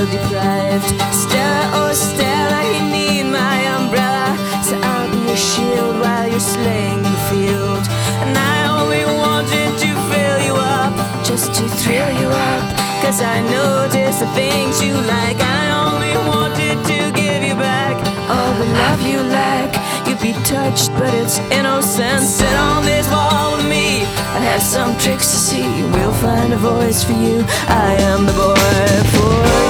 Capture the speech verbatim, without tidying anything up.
feel deprived. Stella, oh Stella, you need my umbrella, so I'll be your shield while you're slaying the field. And I only wanted to fill you up, just to thrill you up, cause I noticed the things you like. I only wanted to give you back all the love you lack. You'd be touched, but it's innocent. Sit on this wall with me, I have some tricks to see. We'll find a voice for you, I am the boy for you.